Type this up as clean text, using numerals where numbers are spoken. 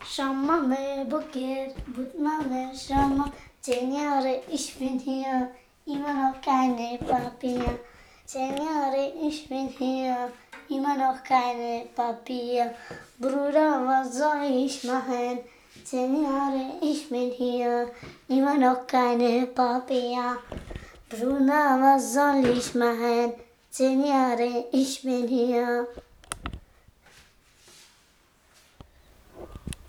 Schau Mama, Bukir, Mama, schau mal, 10 Jahre, ich bin hier, immer noch keine Papier. 10 Jahre, ich bin hier, immer noch keine Papier. Bruder, was soll ich machen? 10 Jahre, ich bin hier, immer noch keine Papier. Bruder, was soll ich machen? 10 Jahre, ich bin hier.